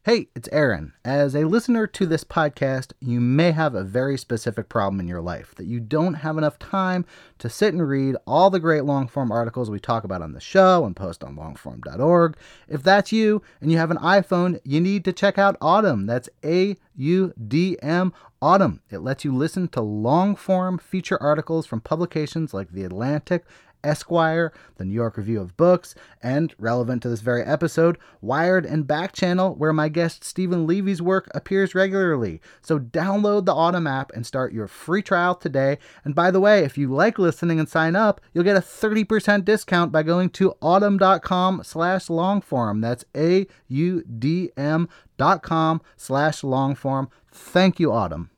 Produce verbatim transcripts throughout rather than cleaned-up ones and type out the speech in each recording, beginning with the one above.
Hey, it's Aaron. As a listener to this podcast, you may have a very specific problem in your life that you don't have enough time to sit and read all the great long-form articles we talk about on the show and post on longform dot org. If that's you and you have an iPhone, you need to check out Audm. That's A U D M, Audm. It lets you listen to long-form feature articles from publications like The Atlantic, Esquire, the New York Review of Books, and, relevant to this very episode, Wired and Back Channel, where my guest Steven Levy's work appears regularly. So download the Audm app and start your free trial today. And by the way, if you like listening and sign up, you'll get a thirty percent discount by going to audm.com slash longform. That's A-U-D-M dot com slash longform. Thank you, Audm.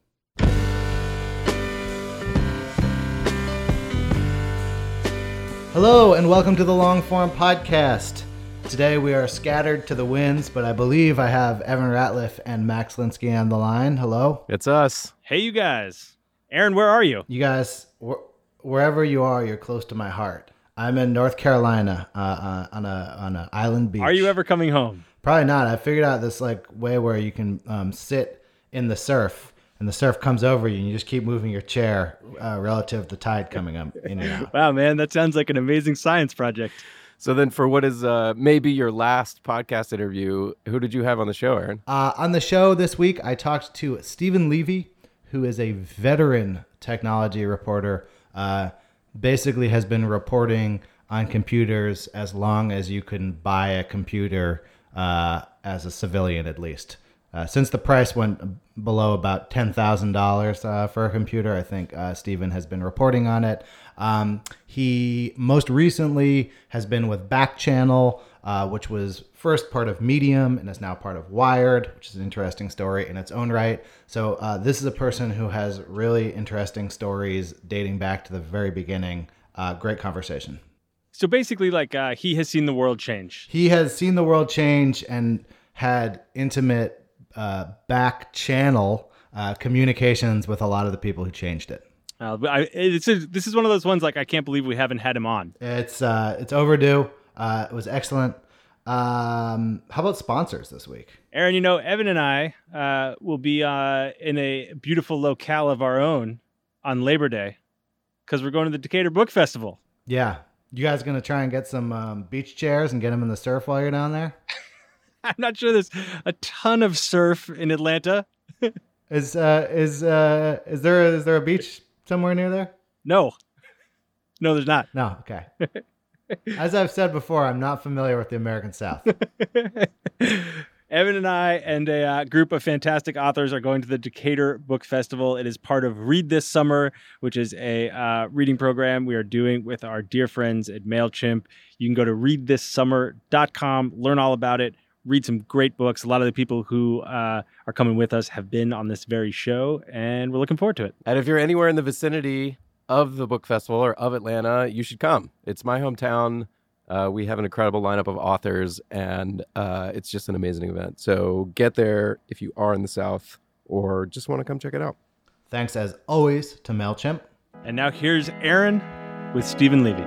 Hello and welcome to the Longform Podcast. Today we are scattered to the winds, but I believe I have Evan Ratliff and Max Linsky on the line. Hello. It's us. Hey, you guys. Aaron, where are you? You guys, wh- wherever you are, you're close to my heart. I'm in North Carolina uh, uh, on a on an island beach. Are you ever coming home? Probably not. I figured out this like way where you can um, sit in the surf. And the surf comes over you, and you just keep moving your chair uh, relative to the tide coming up in and out. Wow, man, that sounds like an amazing science project. So then for what is uh, maybe your last podcast interview, who did you have on the show, Aaron? Uh, on the show this week, I talked to Steven Levy, who is a veteran technology reporter, uh, basically has been reporting on computers as long as you can buy a computer uh, as a civilian, at least. Uh, since the price went below about ten thousand dollars uh, for a computer, I think uh, Steven has been reporting on it. Um, he most recently has been with Back Channel, uh, which was first part of Medium and is now part of Wired, which is an interesting story in its own right. So uh, this is a person who has really interesting stories dating back to the very beginning. Uh, great conversation. So basically, like, uh, he has seen the world change. He has seen the world change and had intimate uh, back channel uh, communications with a lot of the people who changed it. Uh, I, it's a, this is one of those ones, like, I can't believe we haven't had him on. It's uh, it's overdue. Uh, it was excellent. Um, how about sponsors this week? Aaron, you know, Evan and I uh, will be uh, in a beautiful locale of our own on Labor Day because we're going to the Decatur Book Festival. Yeah. You guys going to try and get some um, beach chairs and get them in the surf while you're down there? I'm not sure there's a ton of surf in Atlanta. is uh, is uh, is there is there a beach somewhere near there? No, no, there's not. No, okay. As I've said before, I'm not familiar with the American South. Evan and I and a uh, group of fantastic authors are going to the Decatur Book Festival. It is part of Read This Summer, which is a uh, reading program we are doing with our dear friends at MailChimp. You can go to read this summer dot com, learn all about it. Read some great books. A lot of the people who uh, are coming with us have been on this very show, and we're looking forward to it. And if you're anywhere in the vicinity of the book festival or of Atlanta, you should come. It's my hometown. Uh, we have an incredible lineup of authors, and uh, it's just an amazing event. So get there if you are in the South or just want to come check it out. Thanks, as always, to MailChimp. And now here's Aaron with Steven Levy.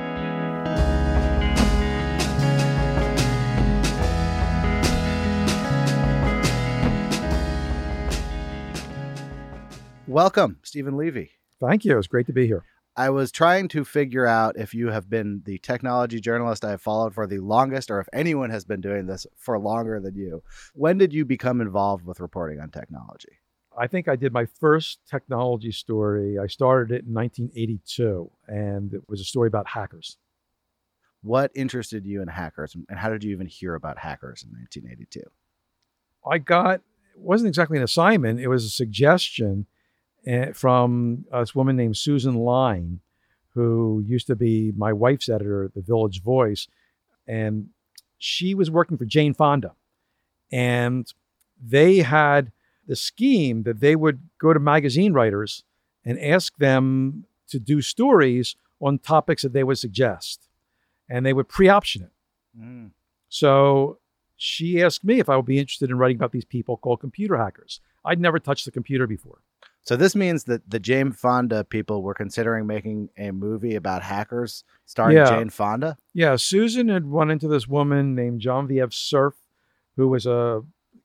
Welcome, Steven Levy. Thank you. It's great to be here. I was trying to figure out if you have been the technology journalist I have followed for the longest, or if anyone has been doing this for longer than you. When did you become involved with reporting on technology? I think I did my first technology story. I started it in nineteen eighty-two, and it was a story about hackers. What interested you in hackers, and how did you even hear about hackers in nineteen eighty-two? I got, it wasn't exactly an assignment, it was a suggestion from this woman named Susan Line, who used to be my wife's editor at the Village Voice. And she was working for Jane Fonda. And they had the scheme that they would go to magazine writers and ask them to do stories on topics that they would suggest. And they would pre-option it. Mm. So she asked me if I would be interested in writing about these people called computer hackers. I'd never touched the computer before. So this means that the Jane Fonda people were considering making a movie about hackers starring yeah. Jane Fonda? Yeah, Susan had run into this woman named Genevieve Cerf, who was a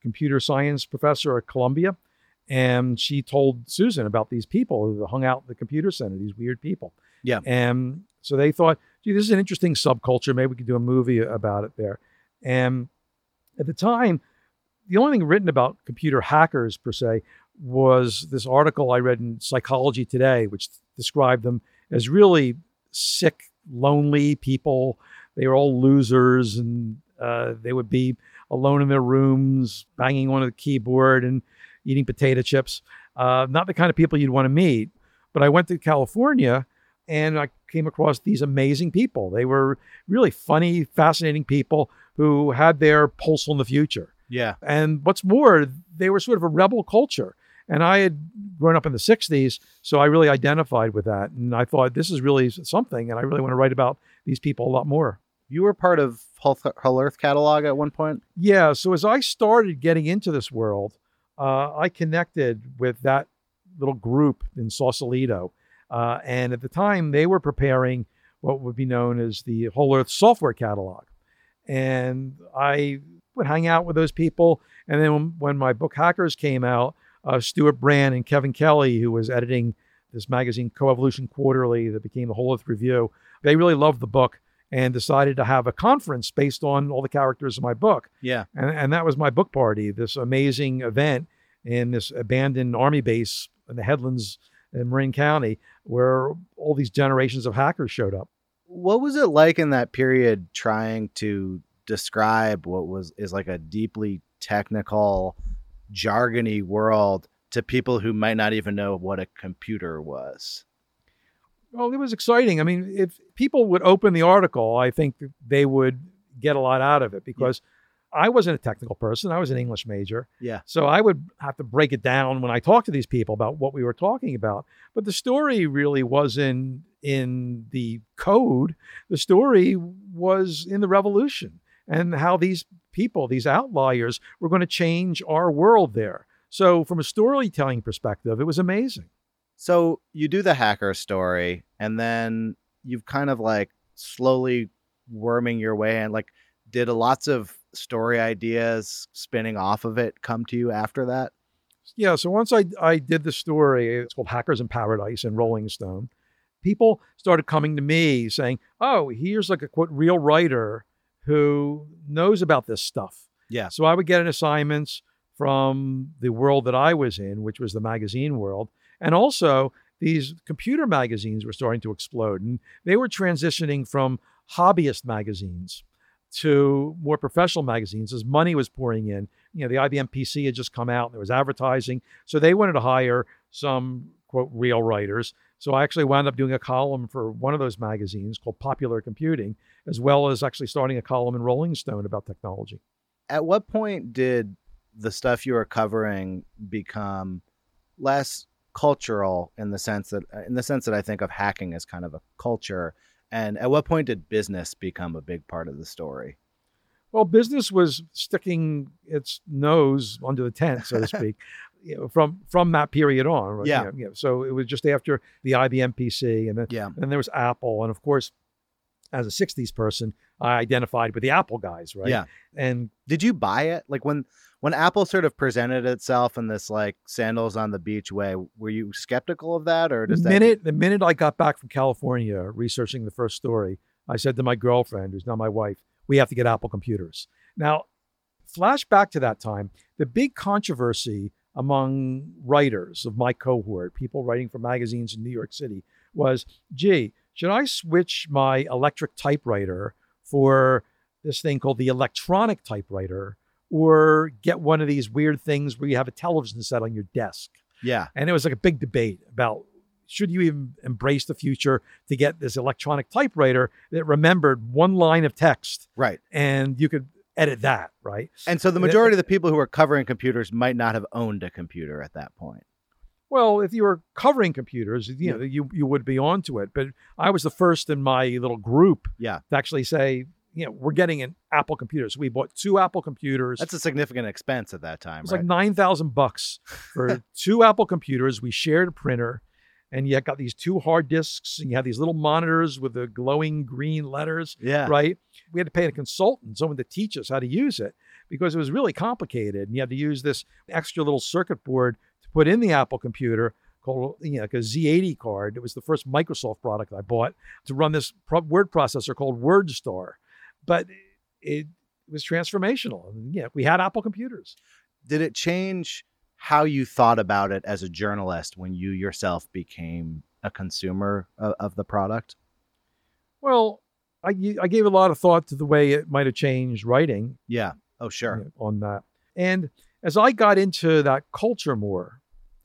computer science professor at Columbia. And she told Susan about these people who hung out at the computer center, these weird people. Yeah. And so they thought, gee, this is an interesting subculture. Maybe we could do a movie about it there. And at the time, the only thing written about computer hackers, per se, was this article I read in Psychology Today, which described them as really sick, lonely people. They were all losers, and uh, they would be alone in their rooms, banging on a keyboard and eating potato chips. Uh, not the kind of people you'd want to meet. But I went to California, and I came across these amazing people. They were really funny, fascinating people who had their pulse on the future. Yeah. And what's more, they were sort of a rebel culture. And I had grown up in the sixties, so I really identified with that. And I thought, this is really something, and I really want to write about these people a lot more. You were part of Hull, Hull Earth catalog at one point? Yeah, so as I started getting into this world, uh, I connected with that little group in Sausalito. Uh, and at the time, they were preparing what would be known as the Hull Earth software catalog. And I would hang out with those people. And then when, when my book Hackers came out, uh, Stuart Brand and Kevin Kelly, who was editing this magazine Coevolution Quarterly that became the Hull Earth Review, they really loved the book and decided to have a conference based on all the characters of my book. Yeah. And, and that was my book party, this amazing event in this abandoned army base in the headlands in Marin County, where all these generations of hackers showed up. What was it like in that period trying to describe what was is like a deeply technical, jargony world to people who might not even know what a computer was? Well, it was exciting. I mean, if people would open the article, I think they would get a lot out of it, because I wasn't a technical person. I was an English major. Yeah. So I would have to break it down when I talked to these people about what we were talking about. But the story really wasn't in the code. The story was in the revolution and how these people, these outliers, were going to change our world there. So from a storytelling perspective, it was amazing. So you do the hacker story, and then you've kind of like slowly worming your way in. Like, did a lots of story ideas spinning off of it come to you after that? Yeah, so once I, I did the story, it's called Hackers in Paradise in Rolling Stone, people started coming to me saying, oh, here's like a, quote, real writer who knows about this stuff. Yeah. So I would get assignments from the world that I was in, which was the magazine world. And also, these computer magazines were starting to explode. And they were transitioning from hobbyist magazines to more professional magazines as money was pouring in. You know, the I B M P C had just come out and there was advertising. So they wanted to hire some, quote, real writers. So I actually wound up doing a column for one of those magazines called Popular Computing, as well as actually starting a column in Rolling Stone about technology. At what point did the stuff you were covering become less cultural in the sense that, in the sense that I think of hacking as kind of a culture? And at what point did business become a big part of the story? Well, business was sticking its nose under the tent, so to speak, you know, from from that period on. Right? Yeah. You know, you know, so it was just after the I B M P C, and then Yeah. and then there was Apple, and of course, as a sixties person, I identified with the Apple guys, right? Yeah. And Did you buy it? Like when when Apple sort of presented itself in this like sandals on the beach way, were you skeptical of that, or the does that? minute the minute I got back from California researching the first story, I said to my girlfriend, who's now my wife, we have to get Apple computers. Now, flash back to that time, the big controversy among writers of my cohort, people writing for magazines in New York City, was, gee, should I switch my electric typewriter for this thing called the electronic typewriter, or get one of these weird things where you have a television set on your desk? Yeah. And it was like a big debate about, should you even embrace the future to get this electronic typewriter that remembered one line of text, Right. and you could edit that, right? And so the majority of the people who were covering computers might not have owned a computer at that point. Well, if you were covering computers, you know, you, you would be onto it. But I was the first in my little group Yeah. to actually say, you know, we're getting an Apple computer. So we bought two Apple computers. That's a significant expense at that time, It was right? like nine thousand bucks for two Apple computers. We shared a printer, and you got these two hard disks, and you had these little monitors with the glowing green letters, Yeah. right? We had to pay a consultant, someone to teach us how to use it, because it was really complicated. And you had to use this extra little circuit board to put in the Apple computer called, you know, like a Z eighty card. It was the first Microsoft product I bought to run this pro- word processor called WordStar. But it was transformational. And, you know, we had Apple computers. Did it change how you thought about it as a journalist when you yourself became a consumer of, of the product? Well, I, I gave a lot of thought to the way it might have changed writing. Yeah. Oh, sure. You know, on that. And as I got into that culture more,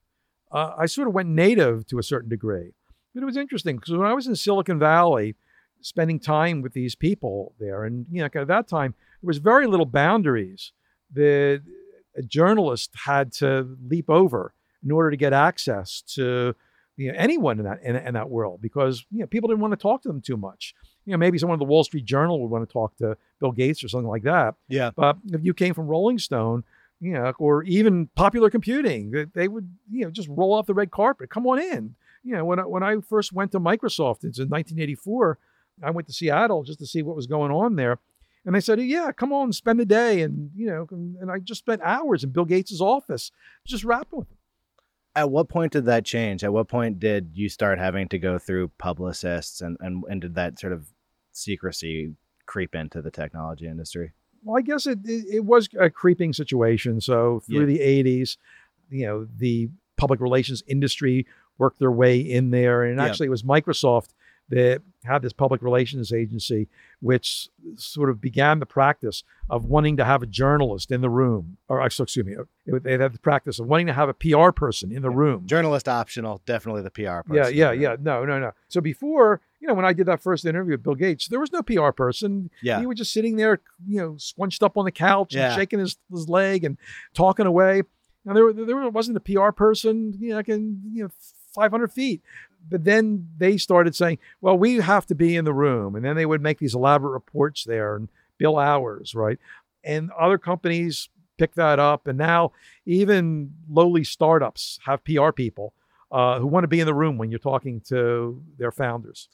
uh, I sort of went native to a certain degree. But it was interesting because when I was in Silicon Valley, spending time with these people there, and you know, at that time, there was very little boundaries that a journalist had to leap over in order to get access to, you know, anyone in that in, in that world, because you know, people didn't want to talk to them too much. You know, maybe someone at the Wall Street Journal would want to talk to Bill Gates or something like that. Yeah. But if you came from Rolling Stone, you know, or even Popular Computing, they, they would, you know, just roll off the red carpet. Come on in. You know, when I, when I first went to Microsoft, it's in nineteen eighty-four, I went to Seattle just to see what was going on there. And they said, yeah, come on, spend the day. And, you know, and I just spent hours in Bill Gates' office, just rapping with him. At what point did that change? At what point did you start having to go through publicists, and, and, and did that sort of secrecy creep into the technology industry? Well, I guess it, it, it was a creeping situation. So through Yeah. the eighties, you know, the public relations industry worked their way in there. And Yeah. actually it was Microsoft that had this public relations agency, which sort of began the practice of wanting to have a journalist in the room, or excuse me, they had the practice of wanting to have a P R person in the room. Journalist optional, definitely the P R Yeah, person. yeah, yeah. No, no, no. So before, you know, when I did that first interview with Bill Gates, there was no P R person. Yeah. He was just sitting there, you know, squunched up on the couch Yeah. and shaking his, his leg and talking away. Now there, there wasn't a P R person, you know, like in, you know, five hundred feet. But then they started saying, well, we have to be in the room. And then they would make these elaborate reports there and bill hours, right? And other companies picked that up. And now even lowly startups have P R people uh, who want to be in the room when you're talking to their founders.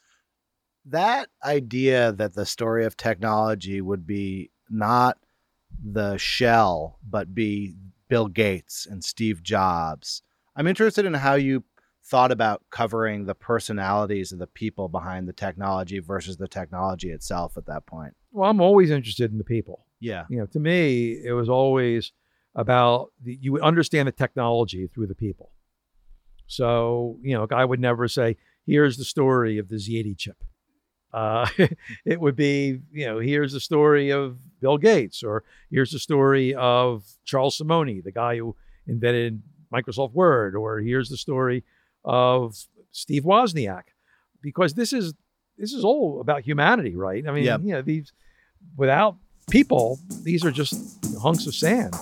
That idea that the story of technology would be not the shell, but be Bill Gates and Steve Jobs. I'm interested in how you thought about covering the personalities of the people behind the technology versus the technology itself at that point. Well, I'm always interested in the people. Yeah. You know, to me, it was always about the, you would understand the technology through the people. So, you know, I would never say, here's the story of the Z eighty chip. Uh, it would be, you know, here's the story of Bill Gates, or here's the story of Charles Simone, the guy who invented Microsoft Word, or here's the story of Steve Wozniak, because this is this is all about humanity, right? I mean, Yeah. you know, these without people, these are just hunks of sand.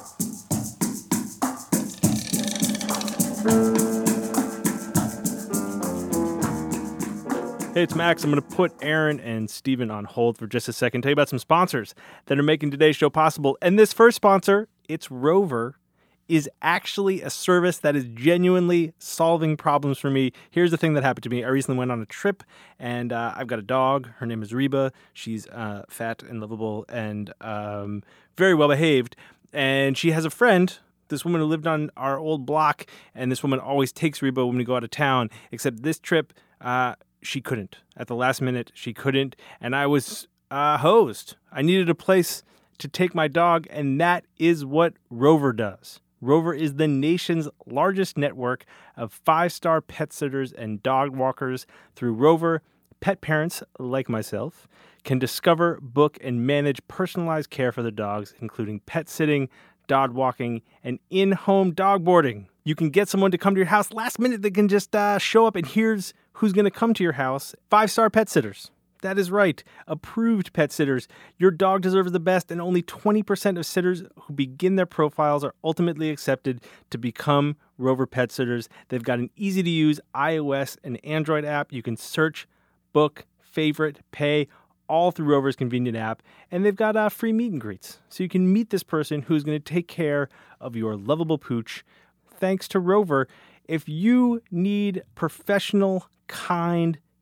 Hey, it's Max. I'm going to put Aaron and Steven on hold for just a second. Tell you about some sponsors that are making today's show possible. And this first sponsor, it's Rover, is actually a service that is genuinely solving problems for me. Here's the thing that happened to me. I recently went on a trip, and uh, I've got a dog. Her name is Reba. She's uh, fat and lovable and um, very well behaved. And she has a friend, this woman who lived on our old block, and this woman always takes Reba when we go out of town, except this trip, uh, she couldn't. At the last minute, she couldn't, and I was uh, hosed. I needed a place to take my dog, and that is what Rover does. Rover is the nation's largest network of five-star pet sitters and dog walkers. Through Rover, pet parents like myself can discover, book, and manage personalized care for their dogs, including pet sitting, dog walking, and in-home dog boarding. You can get someone to come to your house last minute that can just uh, show up, and here's who's going to come to your house. Five-star pet sitters. That is right. Approved pet sitters. Your dog deserves the best, and only twenty percent of sitters who begin their profiles are ultimately accepted to become Rover pet sitters. They've got an easy-to-use iOS and Android app. You can search, book, favorite, pay, all through Rover's convenient app. And they've got uh, free meet and greets. So you can meet this person who's going to take care of your lovable pooch. Thanks to Rover, if you need professional, kind,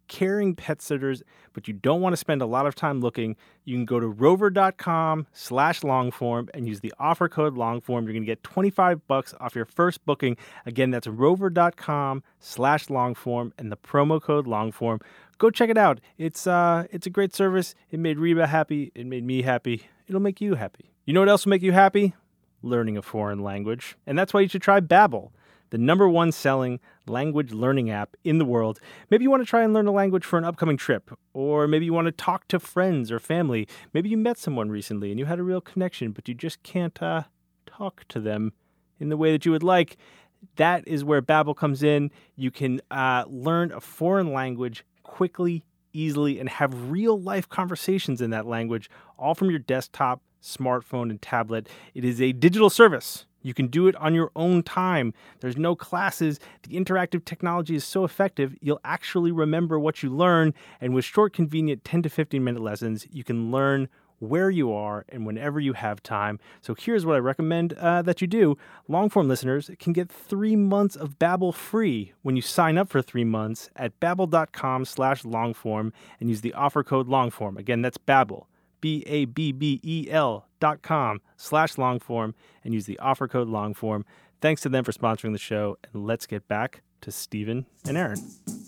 caring pet sitters, but you don't want to spend a lot of time looking, you can go to rover.com slash longform and use the offer code longform. You're going to get twenty-five bucks off your first booking. Again, that's rover.com slash longform and the promo code longform. Go check it out. It's uh, it's a great service. It made Reba happy. It made me happy. It'll make you happy. You know what else will make you happy? Learning a foreign language. And that's why you should try Babbel, the number one selling language learning app in the world. Maybe you want to try and learn a language for an upcoming trip, or maybe you want to talk to friends or family. Maybe you met someone recently and you had a real connection, but you just can't uh, talk to them in the way that you would like. That is where Babbel comes in. You can uh, learn a foreign language quickly, easily, and have real-life conversations in that language, all from your desktop, smartphone, and tablet. It is a digital service. You can do it on your own time. There's no classes. The interactive technology is so effective, you'll actually remember what you learn. And with short, convenient ten to fifteen minute lessons, you can learn where you are and whenever you have time. So here's what I recommend uh, that you do. Longform listeners can get three months of Babbel free when you sign up for three months at babbel.com slash longform and use the offer code longform. Again, that's Babbel. B A B B E L dot com slash longform and use the offer code longform. Thanks to them for sponsoring the show. And let's get back to Stephen and Aaron.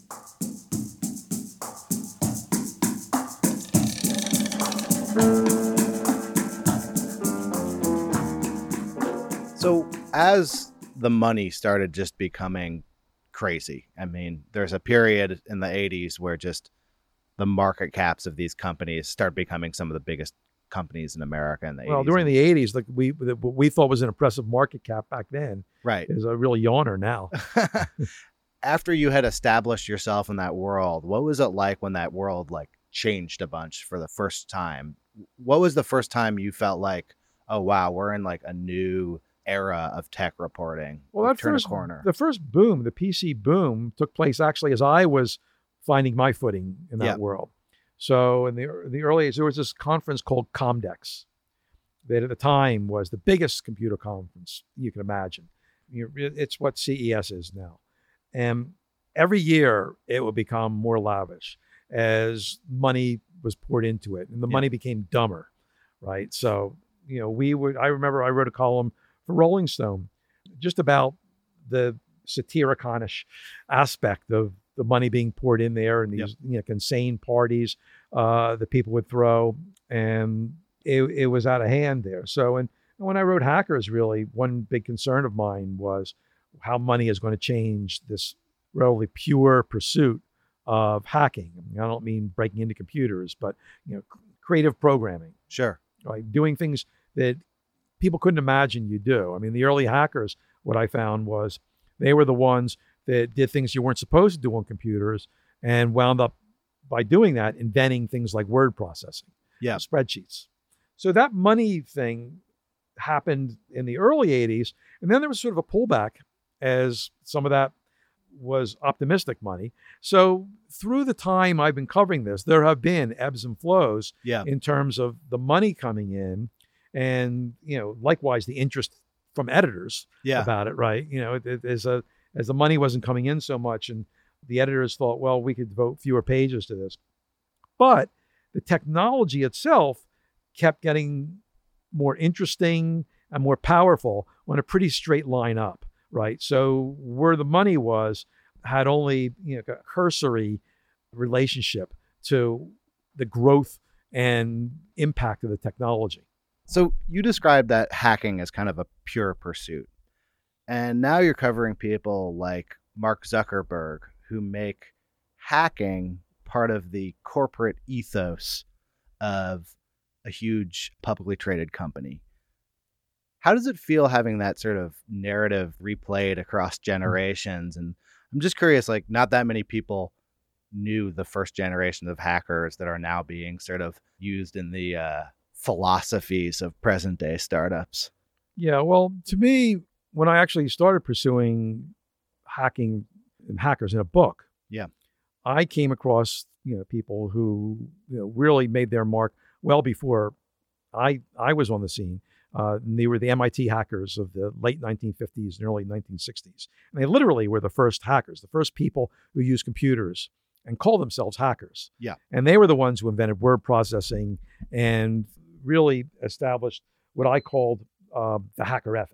So as the money started just becoming crazy, I mean, there's a period in the eighties where just the market caps of these companies start becoming some of the biggest companies in America in the well, eighties. during the eighties, like we what we thought was an impressive market cap back then, right, is a real yawner now. After you had established yourself in that world, what was it like when that world like changed a bunch for the first time? What was the first time you felt like, oh wow, we're in like a new era of tech reporting? Well, We've that turned first a corner. the first boom, the P C boom, took place actually as I was finding my footing in that Yeah. world. So in the the early days, there was this conference called Comdex that at the time was the biggest computer conference you can imagine. You know, it's what C E S is now. And every year it would become more lavish as money was poured into it and the Yeah. money became dumber, right? So, you know, we would, I remember I wrote a column for Rolling Stone just about the satiriconish aspect of the money being poured in there and these Yep. you know insane parties uh, that people would throw, and it, it was out of hand there. So, and when I wrote Hackers, really one big concern of mine was how money is going to change this relatively pure pursuit of hacking. I don't mean breaking into computers, but you know, creative programming, Sure. right? Doing things that people couldn't imagine you do. I mean, the early hackers, what I found was they were the ones that did things you weren't supposed to do on computers and wound up by doing that, inventing things like word processing, Yeah. spreadsheets. So that money thing happened in the early eighties. And then there was sort of a pullback as some of that was optimistic money. So through the time I've been covering this, there have been ebbs and flows Yeah. in terms of the money coming in and, you know, likewise the interest from editors Yeah. about it, right? You know, it, it, as a as the money wasn't coming in so much and the editors thought, well, we could devote fewer pages to this. But the technology itself kept getting more interesting and more powerful on a pretty straight line up, right? So where the money was had only, you know, a cursory relationship to the growth and impact of the technology. So you described that hacking as kind of a pure pursuit. And now you're covering people like Mark Zuckerberg who make hacking part of the corporate ethos of a huge publicly traded company. How does it feel having that sort of narrative replayed across generations? And I'm just curious, like not that many people knew the first generation of hackers that are now being sort of used in the uh, philosophies of present day startups. Yeah, well, to me, when I actually started pursuing hacking and hackers in a book, Yeah. I came across, you know, people who, you know, really made their mark well before I I was on the scene. Uh, and they were the M I T hackers of the late nineteen fifties and early nineteen sixties. And they literally were the first hackers, the first people who used computers and called themselves hackers. Yeah. And they were the ones who invented word processing and really established what I called uh, the hacker ethic.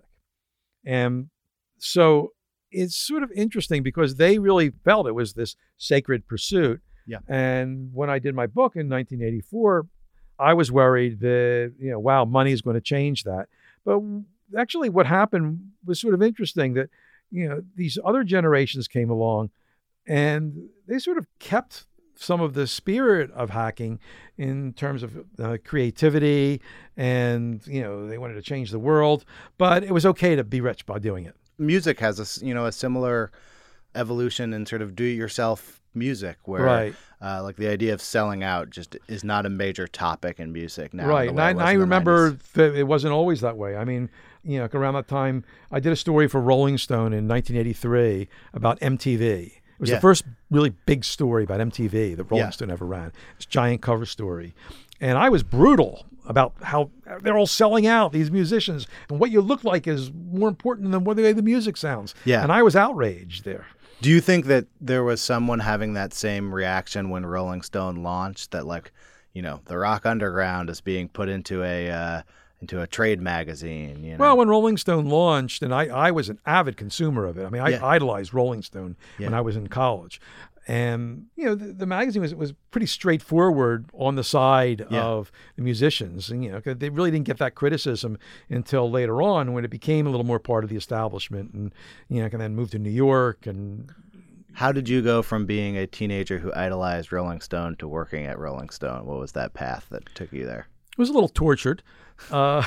And so it's sort of interesting because they really felt it was this sacred pursuit. Yeah. And when I did my book in nineteen eighty-four, I was worried that, you know, wow, money is going to change that. But actually what happened was sort of interesting that, you know, these other generations came along and they sort of kept some of the spirit of hacking in terms of uh, creativity and, you know, they wanted to change the world, but it was okay to be rich by doing it. Music has a, s- you know, a similar evolution in sort of do-it-yourself music where Right. uh, like the idea of selling out just is not a major topic in music now. Right. the And way I, it was and I in the remember nineties. that it wasn't always that way. I mean, you know, around that time, I did a story for Rolling Stone in nineteen eighty-three about M T V. It was Yeah. the first really big story about M T V that Rolling Yeah. Stone ever ran. This giant cover story. And I was brutal about how they're all selling out, these musicians. And what you look like is more important than what the way the music sounds. Yeah. And I was outraged there. Do you think that there was someone having that same reaction when Rolling Stone launched, that like, you know, the Rock Underground is being put into a uh, into a trade magazine? You know? Well, when Rolling Stone launched, and I, I was an avid consumer of it. I mean, I Yeah. idolized Rolling Stone when Yeah. I was in college. And, you know, the, the magazine was was pretty straightforward on the side Yeah. of the musicians. And, you know, 'cause they really didn't get that criticism until later on when it became a little more part of the establishment and, you know, and then moved to New York. And How did you go from being a teenager who idolized Rolling Stone to working at Rolling Stone? What was that path that took you there? it was a little tortured. Uh,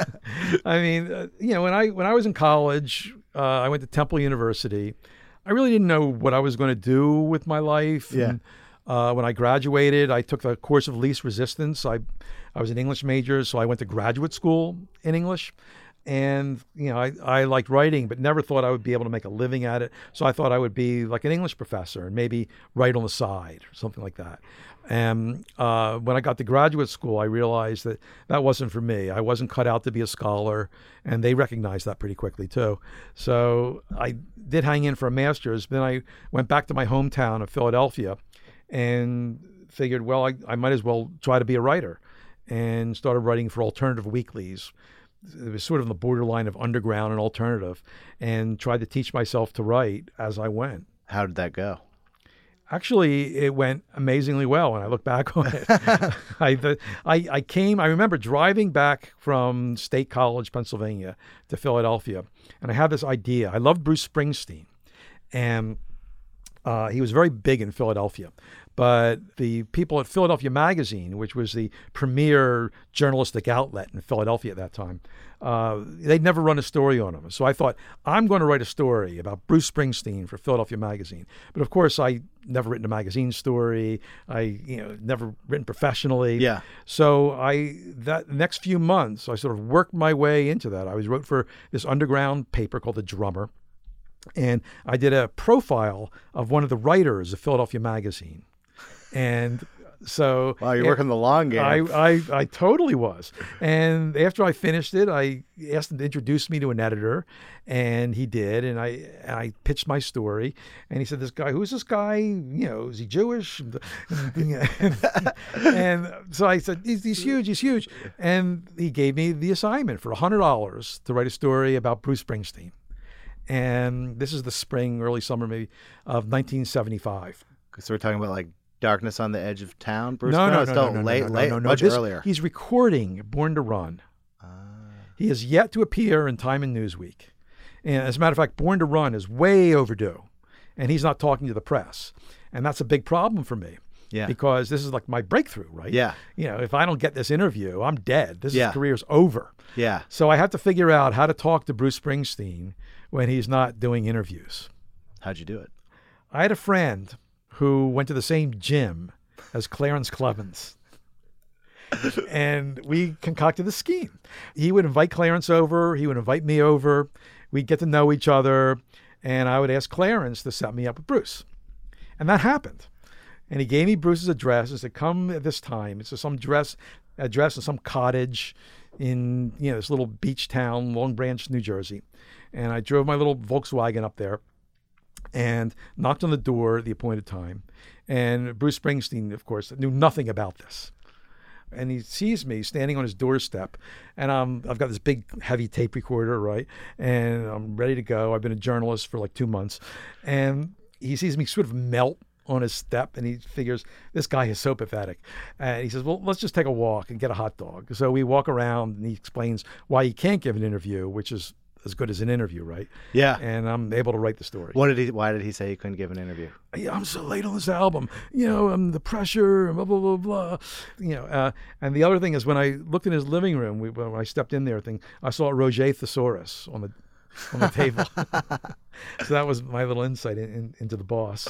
I mean, uh, you know, when I when I was in college, uh, I went to Temple University. I really didn't know what I was going to do with my life. Yeah. And, uh, when I graduated, I took the course of least resistance. I, I was an English major, so I went to graduate school in English. And, you know, I, I liked writing, but never thought I would be able to make a living at it. So I thought I would be like an English professor and maybe write on the side or something like that. And uh, when I got to graduate school, I realized that that wasn't for me. I wasn't cut out to be a scholar, and they recognized that pretty quickly too. So I did hang in for a master's. Then I went back to my hometown of Philadelphia and figured, well, I, I might as well try to be a writer, and started writing for alternative weeklies. It was sort of on the borderline of underground and alternative, and tried to teach myself to write as I went. How did that go? Actually, it went amazingly well when I look back on it. I, the, I I came, I remember driving back from State College, Pennsylvania to Philadelphia, and I had this idea. I loved Bruce Springsteen, and uh, he was very big in Philadelphia. But the people at Philadelphia Magazine, which was the premier journalistic outlet in Philadelphia at that time, uh, they'd never run a story on him. So I thought, I'm going to write a story about Bruce Springsteen for Philadelphia Magazine. But of course, I never written a magazine story. I, you know, never written professionally. Yeah. So I that next few months, I sort of worked my way into that. I was wrote for this underground paper called The Drummer, and I did a profile of one of the writers of Philadelphia Magazine. And so Wow, you're working the long game. I, I, I totally was. And after I finished it, I asked him to introduce me to an editor, and he did. And I and I pitched my story, and he said, "This guy, who's this guy? You know, is he Jewish?" and, and so I said, he's, "He's huge. He's huge." And he gave me the assignment for a hundred dollars to write a story about Bruce Springsteen. And this is the spring, early summer, maybe of nineteen seventy-five. So we're talking about like Darkness on the Edge of Town, Bruce? No, no, it's no, still no, no, late, no, no, late, no, no. much This- earlier. He's recording Born to Run. Ah. He has yet to appear in Time and Newsweek. And as a matter of fact, Born to Run is way overdue. And he's not talking to the press. And that's a big problem for me. Yeah. Because this is like my breakthrough, right? Yeah. You know, if I don't get this interview, I'm dead. This Yeah. career's over. Yeah. So I have to figure out how to talk to Bruce Springsteen when he's not doing interviews. How'd you do it? I had a friend who went to the same gym as Clarence Clemens. And we concocted a scheme. He would invite Clarence over. He would invite me over. We'd get to know each other. And I would ask Clarence to set me up with Bruce. And that happened. And he gave me Bruce's address and said, come at this time. It's some dress, address in some cottage in, you know, this little beach town, Long Branch, New Jersey. And I drove my little Volkswagen up there and knocked on the door at the appointed time. And Bruce Springsteen, of course, knew nothing about this. And he sees me standing on his doorstep, and um, I've got this big, heavy tape recorder, right? And I'm ready to go. I've been a journalist for like two months. And he sees me sort of melt on his step, and he figures, this guy is so pathetic. And he says, well, let's just take a walk and get a hot dog. So we walk around, and he explains why he can't give an interview, which is as good as an interview, right? Yeah. And I'm able to write the story. What did he? Why did he say he couldn't give an interview? Yeah, I'm so late on this album. You know, um, the pressure, and blah, blah, blah, blah. You know, uh, and the other thing is when I looked in his living room, we, when I stepped in there, thing, I saw a Roget thesaurus on the on the table. So that was my little insight in, in, into the boss.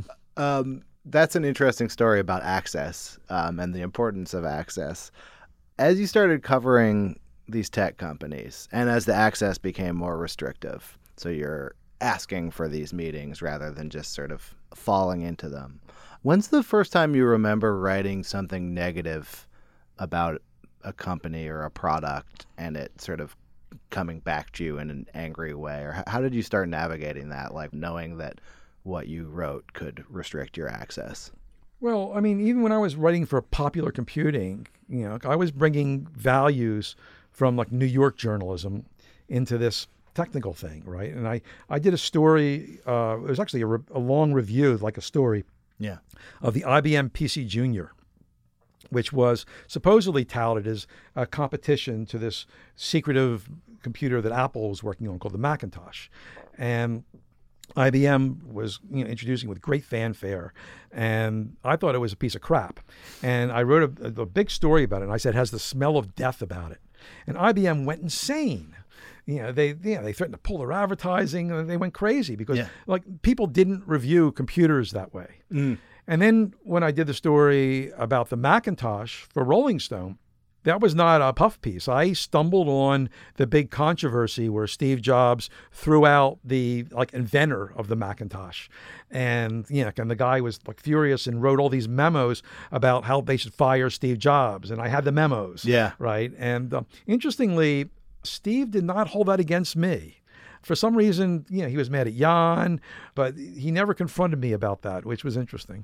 Um, that's an interesting story about access um, and the importance of access. As you started covering these tech companies, and as the access became more restrictive, so you're asking for these meetings rather than just sort of falling into them. When's the first time you remember writing something negative about a company or a product and it sort of coming back to you in an angry way? Or how did you start navigating that, like knowing that what you wrote could restrict your access? Well, I mean, even when I was writing for Popular Computing, you know, I was bringing values from like New York journalism into this technical thing, right? And I, I did a story, uh, it was actually a, re- a long review, like a story Yeah. of the I B M P C Junior, which was supposedly touted as a competition to this secretive computer that Apple was working on called the Macintosh. And I B M was, you know, introducing with great fanfare, and I thought it was a piece of crap. And I wrote a, a big story about it, and I said it has the smell of death about it. And I B M went insane. You know, they you know, they threatened to pull their advertising, and they went crazy because Yeah. like people didn't review computers that way. Mm. And then when I did the story about the Macintosh for Rolling Stone, that was not a puff piece. I stumbled on the big controversy where Steve Jobs threw out the like inventor of the Macintosh. And, you know, and the guy was like furious and wrote all these memos about how they should fire Steve Jobs. And I had the memos. Yeah. Right. And uh, interestingly, Steve did not hold that against me. For some reason, you know, he was mad at Jan, but he never confronted me about that, which was interesting.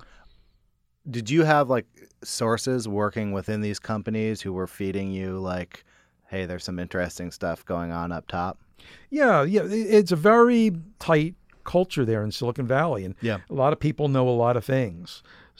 Did you have like sources working within these companies who were feeding you like, hey, there's some interesting stuff going on up top? Yeah, yeah. It's a very tight culture there in Silicon Valley. And Yeah. a lot of people know a lot of things.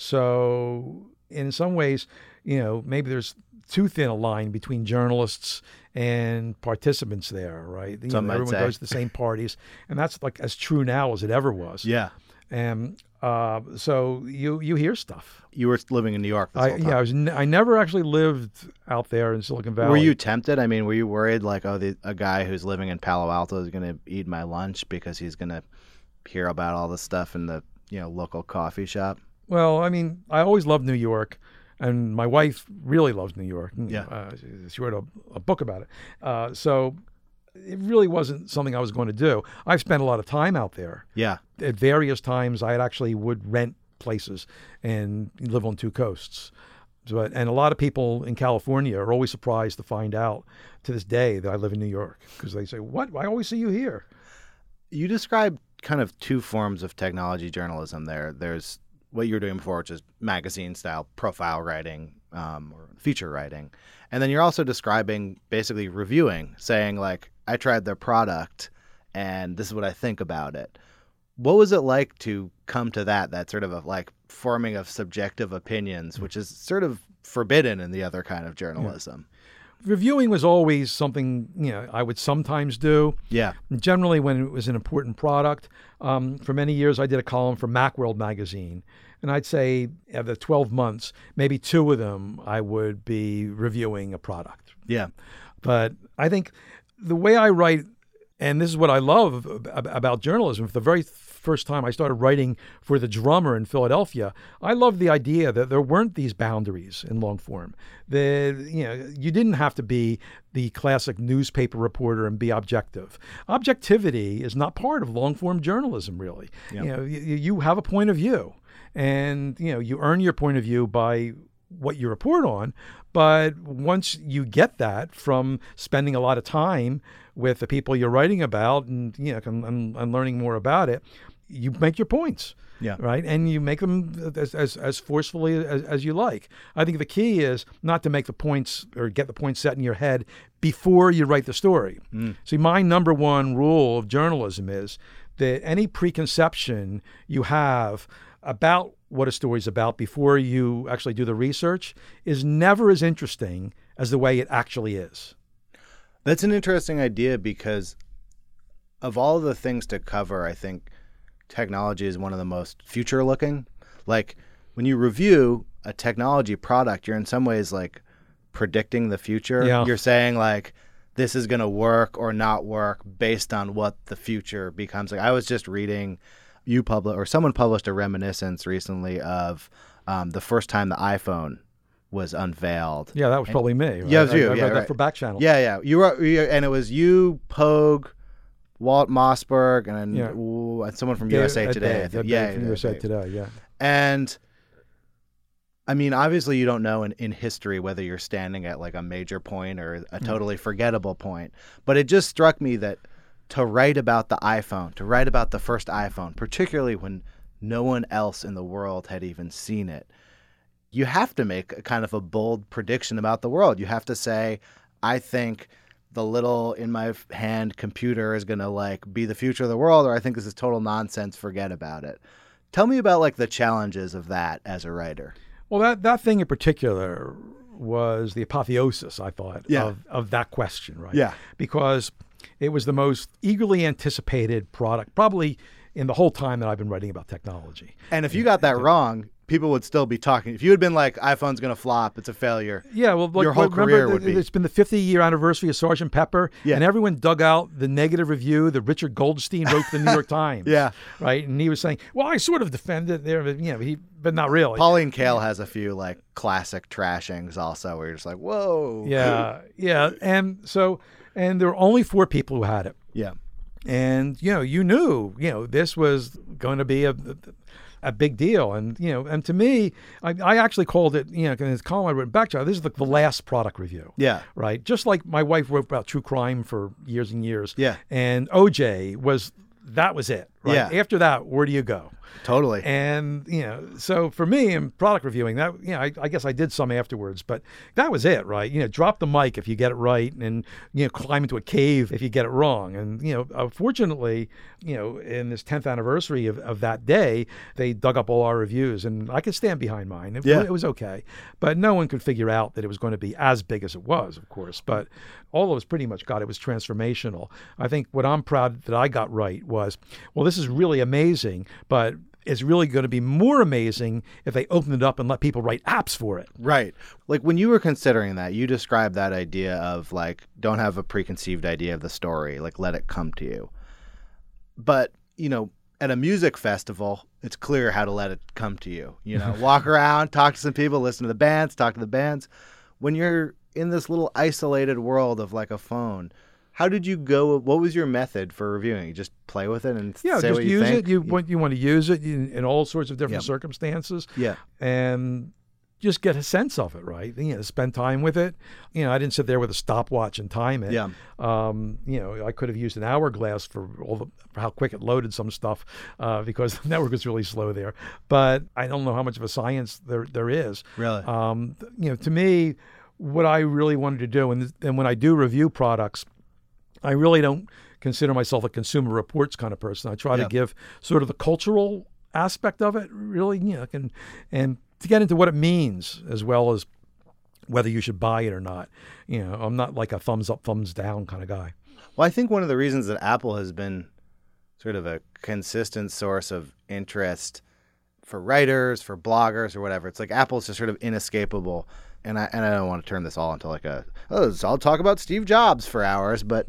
So in some ways, you know, maybe there's too thin a line between journalists and participants there, right? You Some know, might everyone say. goes to the same parties. And that's like as true now as it ever was. Yeah. And uh, so you you hear stuff. You were living in New York this I, whole time. yeah, I was. N- I never actually lived out there in Silicon Valley. Were you tempted? I mean, were you worried like, oh, the, a guy who's living in Palo Alto is going to eat my lunch because he's going to hear about all this stuff in the, you know, local coffee shop? Well, I mean, I always loved New York, and my wife really loves New York. Yeah. Uh, she, she wrote a, a book about it. Uh, so it really wasn't something I was going to do. I've spent a lot of time out there. Yeah. At various times, I actually would rent places and live on two coasts. But and a lot of people in California are always surprised to find out to this day that I live in New York because they say, "What? I always see you here." You described kind of two forms of technology journalism there. There's what you were doing before, which is magazine-style profile writing um, or feature writing. And then you're also describing basically reviewing, saying like, I tried their product and this is what I think about it. What was it like to come to that, that sort of a, like forming of subjective opinions, which is sort of forbidden in the other kind of journalism? Reviewing was always something, you know, I would sometimes do. Yeah. Generally when it was an important product. Um, for many years, I did a column for Macworld magazine. And I'd say of the twelve months, maybe two of them, I would be reviewing a product. Yeah. But I think the way I write, and this is what I love ab- about journalism, for the very first time I started writing for The Drummer in Philadelphia, I loved the idea that there weren't these boundaries in long form. The, you know, you didn't have to be the classic newspaper reporter and be objective. Objectivity is not part of long form journalism, really. Yep. You know, you, you have a point of view, and you know, you earn your point of view by what you report on. But once you get that from spending a lot of time with the people you're writing about and, you know, and, and learning more about it, you make your points. Yeah. Right. And you make them as, as, as forcefully as, as you like. I think the key is not to make the points or get the points set in your head before you write the story. Mm. See, my number one rule of journalism is that any preconception you have about what a story's about before you actually do the research is never as interesting as the way it actually is. That's an interesting idea because of all the things to cover, I think technology is one of the most future looking. Like when you review a technology product, you're in some ways like predicting the future. Yeah. You're saying like this is going to work or not work based on what the future becomes. Like I was just reading you publish or someone published a reminiscence recently of um, the first time the iPhone was unveiled. Yeah, that was and, probably me. Right? Yeah, it was you. I, I yeah, read right. that for Back Channel. Yeah, yeah. You were, you, and it was you, Pogue, Walt Mossberg, and, Yeah. ooh, and someone from Dave- U S A uh, Today. I Dave, think. Dave Yeah, from yeah, U S A Dave. Today. Yeah. And I mean, obviously, you don't know in, in history whether you're standing at like a major point or a totally forgettable point. But it just struck me that to write about the iPhone, to write about the first iPhone, particularly when no one else in the world had even seen it, you have to make a kind of a bold prediction about the world. You have to say, I think the little in my hand computer is going to like be the future of the world, or I think this is total nonsense, forget about it. Tell me about like the challenges of that as a writer. Well, that, that thing in particular was the apotheosis, I thought, Yeah. of, of that question, right? Yeah. Because it was the most eagerly anticipated product, probably in the whole time that I've been writing about technology. And if you got that wrong, people would still be talking. If you had been like, iPhone's going to flop, it's a failure. Yeah, well, like, Your whole remember career the- would be. It's been the fifty-year anniversary of Sergeant Pepper, Yeah. and everyone dug out the negative review that Richard Goldstein wrote for the New York Times. Yeah. Right? And he was saying, well, I sort of defended there, but, you know, he, but not really. Pauline Kael has a few like classic trashings also where you're just like, whoa. Yeah, yeah. And so, and there were only four people who had it. Yeah. And, you know, you knew, you know, this was going to be a, a big deal. And, you know, and to me, I, I actually called it, you know, in this column I wrote back to, this is the, the last product review. Yeah. Right. Just like my wife wrote about true crime for years and years. Yeah. And O J was, that was it. Right. Yeah. After that, where do you go? Totally. And, you know, so for me in product reviewing, that, you know, I, I guess I did some afterwards, but that was it, right? You know, drop the mic if you get it right and, you know, climb into a cave if you get it wrong. And, you know, unfortunately, you know, in this tenth anniversary of, of that day, they dug up all our reviews and I could stand behind mine. It, Yeah. it was okay. But no one could figure out that it was going to be as big as it was, of course. But all of us pretty much got it was transformational. I think what I'm proud that I got right was, well, this is really amazing, but it's really going to be more amazing if they open it up and let people write apps for it. Right. Like when you were considering that, you described that idea of like, don't have a preconceived idea of the story, like let it come to you. But, you know, at a music festival, it's clear how to let it come to you. You know, walk around, talk to some people, listen to the bands, talk to the bands. When you're in this little isolated world of like a phone, how did you go? What was your method for reviewing? You just play with it and Yeah, say just what you use think? it. You want you want to use it in, in all sorts of different Yeah. circumstances, Yeah. and just get a sense of it, right? You know, spend time with it. You know, I didn't sit there with a stopwatch and time it. Yeah. Um, you know, I could have used an hourglass for all the for how quick it loaded some stuff uh, because the network was really slow there. But I don't know how much of a science there there is. Really? Um, you know, to me, what I really wanted to do, and and when I do review products, I really don't consider myself a Consumer Reports kind of person. I try Yeah. to give sort of the cultural aspect of it, really, you know, and and to get into what it means as well as whether you should buy it or not. You know, I'm not like a thumbs up, thumbs down kind of guy. Well, I think one of the reasons that Apple has been sort of a consistent source of interest for writers, for bloggers, or whatever, it's like Apple's just sort of inescapable. And I and I don't want to turn this all into like a, oh, so I'll talk about Steve Jobs for hours, but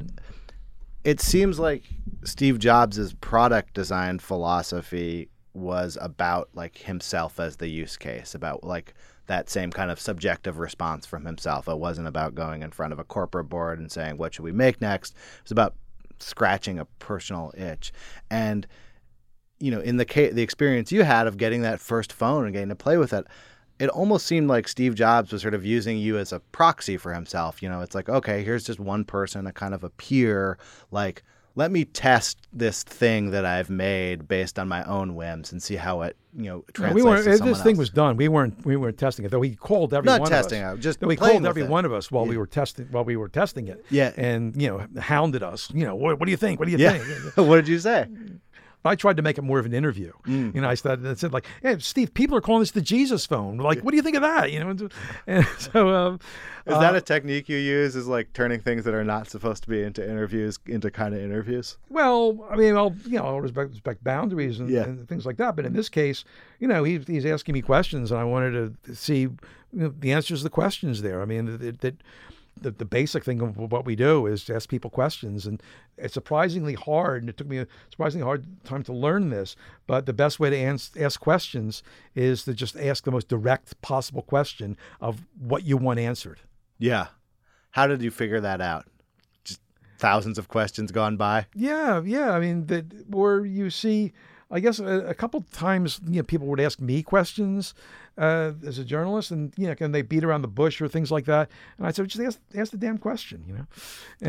it seems like Steve Jobs' product design philosophy was about like himself as the use case, about like that same kind of subjective response from himself. It wasn't about going in front of a corporate board and saying, what should we make next? It was about scratching a personal itch. And, you know, in the case, the experience you had of getting that first phone and getting to play with it, it almost seemed like Steve Jobs was sort of using you as a proxy for himself. You know, it's like, okay, here's just one person, a kind of a peer, like, let me test this thing that I've made based on my own whims and see how it, you know, No, translates we weren't. to This someone thing else. was done. We weren't. We weren't testing it. Though he called every Not one testing of us. it, just Though he playing called with every it. one of us while Yeah. we were testing while we were testing it. Yeah. And you know, hounded us. You know, what, what do you think? What do you Yeah. think? What did you say? I tried to make it more of an interview. Mm. You know, I started and said like, "Hey, Steve, people are calling this the Jesus phone. Like, what do you think of that?" You know, and so um, Is uh, that a technique you use? Is like turning things that are not supposed to be into interviews into kind of interviews? Well, I mean, I'll you know, I'll respect, respect boundaries and, Yeah. and things like that. But in this case, you know, he, he's asking me questions, and I wanted to see you know, the answers to the questions there. I mean, that, that the the basic thing of what we do is to ask people questions, and it's surprisingly hard. And it took me a surprisingly hard time to learn this. But the best way to ans- ask questions is to just ask the most direct possible question of what you want answered. Yeah. How did you figure that out? Just thousands of questions gone by? Yeah, yeah. I mean, that or you see, I guess a, a couple times, you know, people would ask me questions uh, as a journalist, and you know, can they beat around the bush or things like that? And I said, just ask, ask the damn question, you know.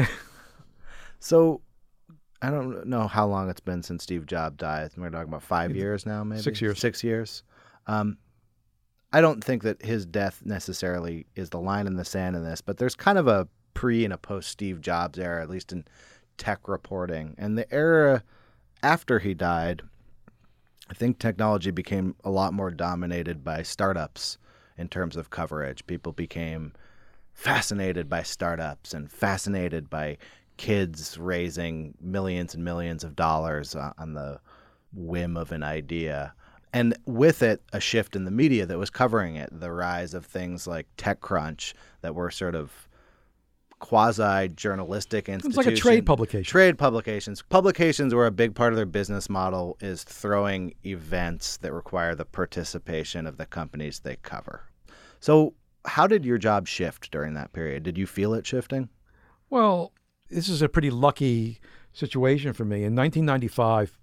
So I don't know how long it's been since Steve Jobs died. We're talking about five It's years now, maybe? six years. Six years. Um, I don't think that his death necessarily is the line in the sand in this, but there's kind of a pre and a post Steve Jobs era, at least in tech reporting. And the era after he died, I think technology became a lot more dominated by startups in terms of coverage. People became fascinated by startups and fascinated by kids raising millions and millions of dollars on the whim of an idea. And with it, a shift in the media that was covering it, the rise of things like TechCrunch that were sort of quasi-journalistic institutions. It's like a trade publication. Trade publications. Publications where a big part of their business model is throwing events that require the participation of the companies they cover. So how did your job shift during that period? Did you feel it shifting? Well, this is a pretty lucky situation for me. In nineteen ninety-five,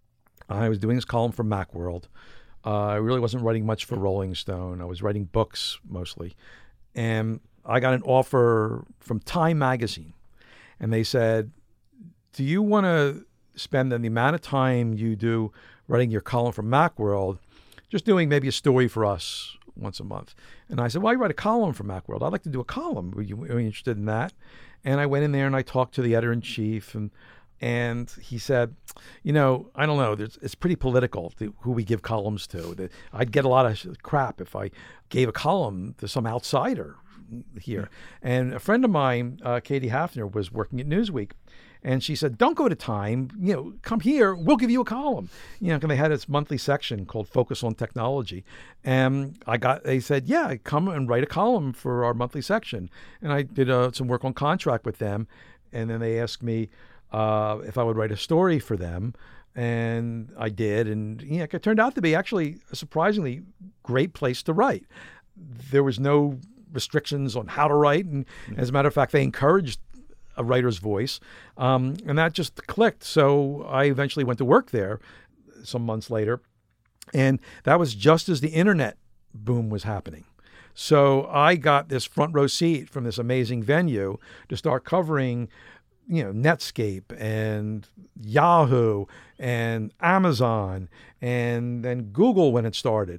I was doing this column for Macworld. Uh, I really wasn't writing much for Rolling Stone. I was writing books mostly. And I got an offer from Time Magazine. And they said, do you want to spend the amount of time you do writing your column for Macworld, just doing maybe a story for us once a month? And I said, well, I write a column for Macworld. I'd like to do a column. Were you, were you interested in that? And I went in there and I talked to the editor-in-chief, and and he said, you know, I don't know, there's, it's pretty political to who we give columns to. The, I'd get a lot of crap if I gave a column to some outsider here. And a friend of mine, uh, Katie Hafner, was working at Newsweek. And she said, don't go to Time, you know, come here, we'll give you a column. You know, because they had this monthly section called Focus on Technology. And I got, they said, yeah, come and write a column for our monthly section. And I did uh, some work on contract with them. And then they asked me uh, if I would write a story for them. And I did. And you know, it turned out to be actually a surprisingly great place to write. There was no restrictions on how to write. And mm-hmm. as a matter of fact, they encouraged a writer's voice. Um, and that just clicked. So I eventually went to work there some months later. And that was just as the internet boom was happening. So I got this front row seat from this amazing venue to start covering, you know, Netscape and Yahoo and Amazon and then Google when it started.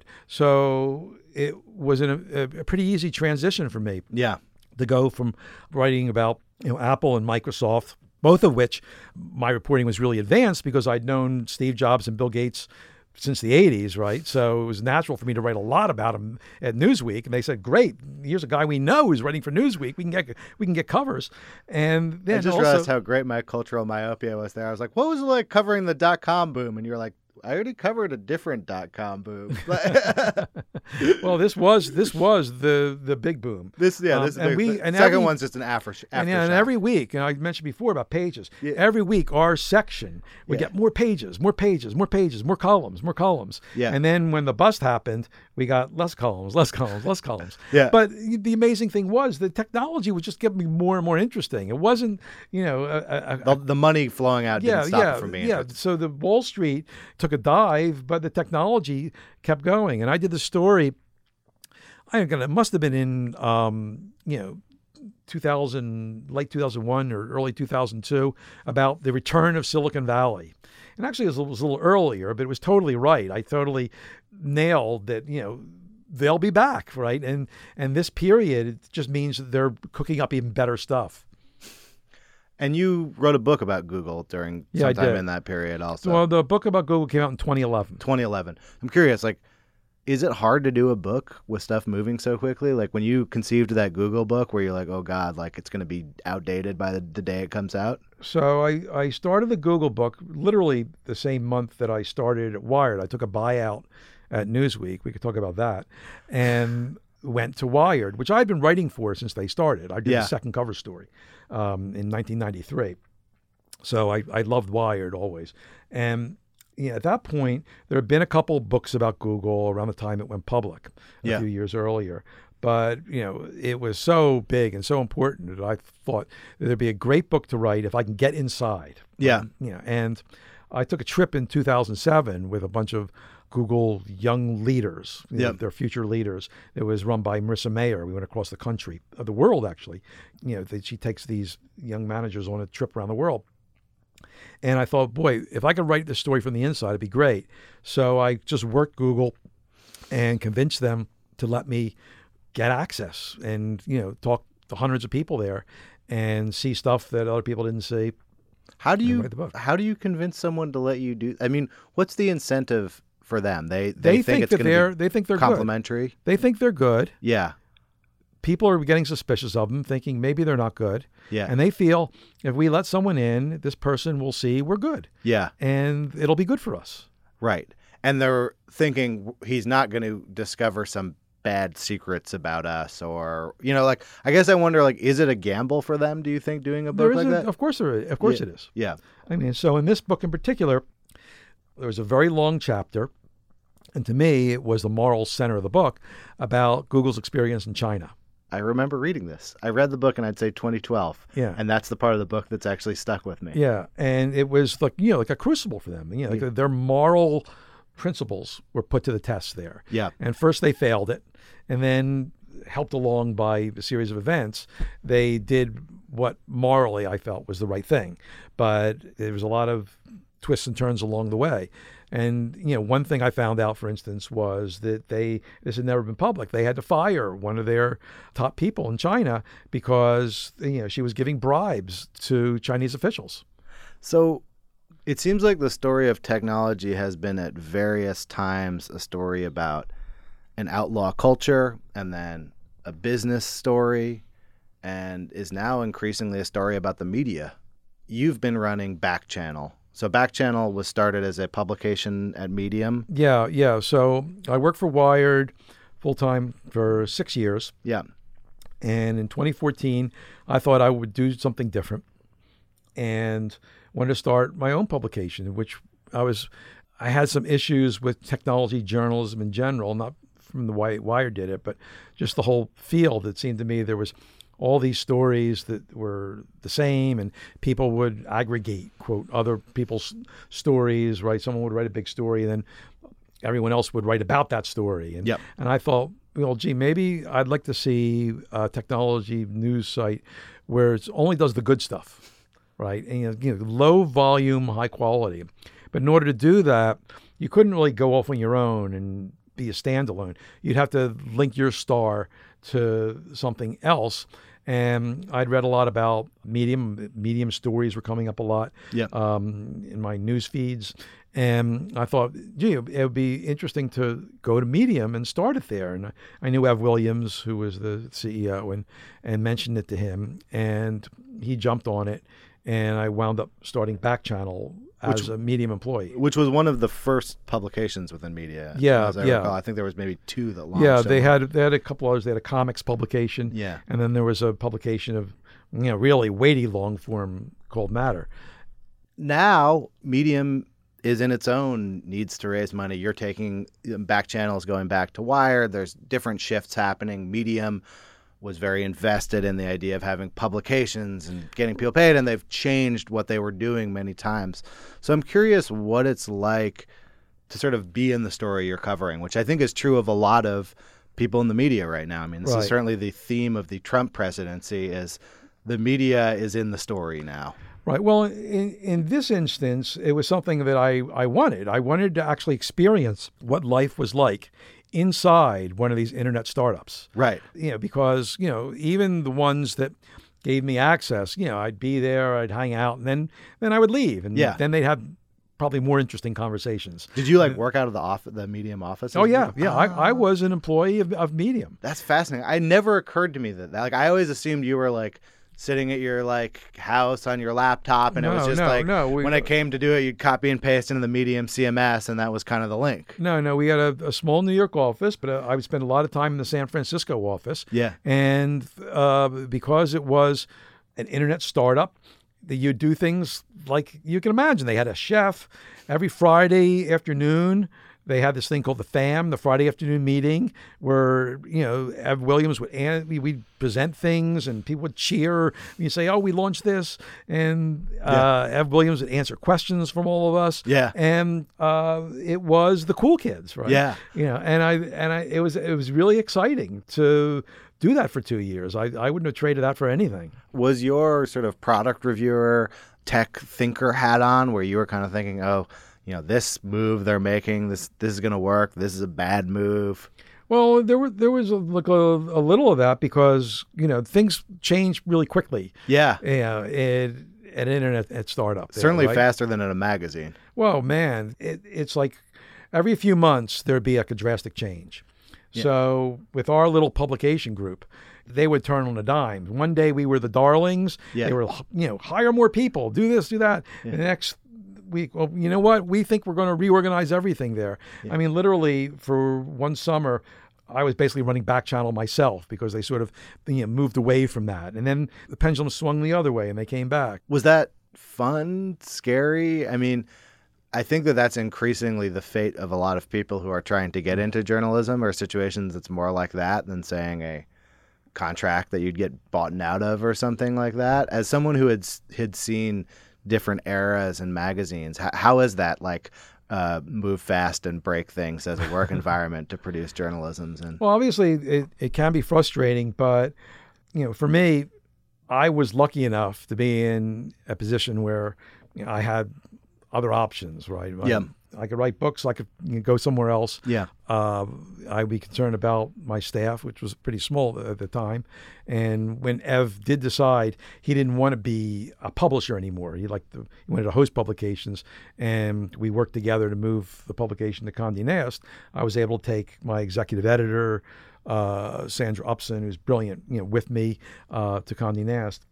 So it was an, a, a pretty easy transition for me. Yeah. To go from writing about, you know, Apple and Microsoft, both of which my reporting was really advanced because I'd known Steve Jobs and Bill Gates since the eighties, right? So it was natural for me to write a lot about them at Newsweek. And they said, great, here's a guy we know who's writing for Newsweek. We can get we can get covers. And then I just also, realized how great my cultural myopia was there. I was like, what was it like covering the dot-com boom? And you were like, I already covered a different dot-com boom. well, this was this was the the big boom. This yeah, Um, this is and big. we- The and second every- one's just an after. after And, and every week, and I mentioned before about pages, Yeah. every week our section would Yeah. get more pages, more pages, more pages, more columns, more columns. Yeah. And then when the bust happened, we got less columns, less columns, less columns. Yeah. But the amazing thing was the technology was just getting me more and more interesting. It wasn't, you know, a, a, a, the, the money flowing out yeah, didn't stop yeah, it from being yeah. interesting. So the Wall Street took a dive, but the technology kept going. And I did the story. I think it must have been in, um, you know, two thousand, late two thousand one or early two thousand two, about the return of Silicon Valley. And actually, it was, it was a little earlier, but it was totally right. I totally nailed that, you know, they'll be back, right? And and this period just means that they're cooking up even better stuff. And you wrote a book about Google during Yeah, I sometime did. in that period also. Well, the book about Google came out in twenty eleven. twenty eleven. I'm curious, like, is it hard to do a book with stuff moving so quickly? Like when you conceived that Google book where you're like, oh God, like it's going to be outdated by the, the day it comes out? So I, I started the Google book literally the same month that I started at Wired. I took a buyout at Newsweek. We could talk about that. And went to Wired, which I'd been writing for since they started. I did Yeah. the second cover story um, in nineteen ninety-three. So I, I loved Wired always. And yeah, at that point, there had been a couple books about Google around the time it went public a Yeah. few years earlier. But, you know, it was so big and so important that I thought that there'd be a great book to write if I can get inside. Yeah. Um, you know, and I took a trip in two thousand seven with a bunch of Google young leaders, you know, Yep. their future leaders. It was run by Marissa Mayer. We went across the country, uh, the world, actually. You know, that she takes these young managers on a trip around the world. And I thought, boy, if I could write this story from the inside, it'd be great. So I just worked Google and convinced them to let me get access and, you know, talk to hundreds of people there and see stuff that other people didn't see. How do And you write the book. how do you convince someone to let you do? I mean, what's the incentive for them? They They, they, think, it's that going they're to they think be they're good. complimentary. They think they're good. Yeah, People are getting suspicious of them, thinking maybe they're not good. yeah, And they feel if we let someone in, this person will see we're good yeah. and it'll be good for us. Right. And they're thinking he's not going to discover some bad secrets about us, or you know, like I guess I wonder, like, is it a gamble for them? Do you think doing a book There is like a, that? Of course there is. Of course Yeah. it is. Yeah. I mean, so in this book in particular, there was a very long chapter, and to me, it was the moral center of the book about Google's experience in China. I remember reading this. I read the book in, I'd say, twenty twelve. Yeah. And that's the part of the book that's actually stuck with me. Yeah, and it was like, you know, like a crucible for them. You know, like their moral principles were put to the test there. Yeah. And first they failed it, and then helped along by a series of events, they did what morally I felt was the right thing. But there was a lot of twists and turns along the way. And, you know, one thing I found out, for instance, was that they, this had never been public. They had to fire one of their top people in China because, you know, she was giving bribes to Chinese officials. So it seems like the story of technology has been at various times a story about an outlaw culture and then a business story, and is now increasingly a story about the media. You've been running Back Channel. So Back Channel was started as a publication at Medium. Yeah, yeah. So I worked for Wired full-time for six years. Yeah. And in twenty fourteen, I thought I would do something different and wanted to start my own publication, in which I was, I had some issues with technology journalism in general, not from the way Wired did it, but just the whole field. It seemed to me there was all these stories that were the same, and people would aggregate, quote, other people's stories, right? Someone would write a big story, and then everyone else would write about that story. And, Yep. and I thought, well, gee, maybe I'd like to see a technology news site where it only does the good stuff, right? And, you know, you know, low volume, high quality. But in order to do that, you couldn't really go off on your own and be a standalone. You'd have to link your star to something else. And I'd read a lot about Medium. Medium stories were coming up a lot Yeah. um, in my news feeds. And I thought, gee, it would be interesting to go to Medium and start it there. And I, I knew Ev Williams, who was the C E O, and, and mentioned it to him. And he jumped on it. And I wound up starting Back Channel as Which- a Medium employee. Which was one of the first publications within media. Yeah, as I yeah. recall. I think there was maybe two that launched. Yeah, they over- had they had a couple others. They had a comics publication. Yeah. And then there was a publication of, you know, really weighty long form called Matter. Now, Medium is in its own needs to raise money. You're taking Back Channels going back to Wired. There's different shifts happening. Medium was very invested in the idea of having publications and getting people paid, and they've changed what they were doing many times. So I'm curious what it's like to sort of be in the story you're covering, which I think is true of a lot of people in the media right now. I mean, this Right. is certainly the theme of the Trump presidency is the media is in the story now. Right. Well, in, in this instance, it was something that I, I wanted. I wanted to actually experience what life was like inside one of these internet startups. Right. You know, because, you know, even the ones that gave me access, you know, I'd be there, I'd hang out, and then, then I would leave. And Yeah. then they'd have probably more interesting conversations. Did you like work out of the off the Medium office? Oh, yeah. Yeah. I, I Ah. was an employee of, of Medium. That's fascinating. I never occurred to me that, that like I always assumed you were like sitting at your like house on your laptop, and it was No, just no, like no, we- when it came to do it, you'd copy and paste into the Medium C M S, and that was kind of the link. No, no, we had a, a small New York office, but uh, I would spend a lot of time in the San Francisco office. Yeah. And uh, because it was an internet startup, that you do things like you can imagine. They had a chef every Friday afternoon. They had this thing called the FAM, the Friday afternoon meeting, where, you know, Ev Williams would, an- we- we'd present things and people would cheer. You say, oh, we launched this. And uh, Ev Williams would answer questions from all of us. Yeah. And uh, it was the cool kids, right? Yeah. You know, and I, and I, it was, it was really exciting to do that for two years. I, I wouldn't have traded that for anything. Was your sort of product reviewer, tech thinker hat on, where you were kind of thinking, oh, you know, this move they're making, this this is going to work, this is a bad move? Well, there were there was a, like a, a little of that because, you know, things change really quickly. Yeah. Yeah, at, at internet at startup. there, Certainly right? faster than in a magazine. Well, man, it, it's like every few months there'd be like a drastic change. Yeah. So with our little publication group, they would turn on a dime. One day we were the darlings. Yeah. They were, you know, hire more people, do this, do that. Yeah. And the next week, well, you know what? We think we're going to reorganize everything there. Yeah. I mean, literally for one summer, I was basically running back channel myself because they sort of, you know, moved away from that. And then the pendulum swung the other way and they came back. Was that fun, scary? I mean, I think that that's increasingly the fate of a lot of people who are trying to get into journalism, or situations that's more like that than saying a contract that you'd get bought out of or something like that. As someone who had had seen different eras and magazines, how, how is that like uh, move fast and break things as a work environment to produce journalisms? And Well, obviously it, it can be frustrating, but, you know, for me, I was lucky enough to be in a position where, you know, I had other options, right? I, Yeah. I could write books. I could, you know, go somewhere else. yeah, Uh, I'd be concerned about my staff, which was pretty small at the time. And when Ev did decide he didn't want to be a publisher anymore, he liked to, he wanted to host publications, and we worked together to move the publication to Condé Nast. I was able to take my executive editor, uh, Sandra Upson, who's brilliant, you know, with me uh, to Condé Nast,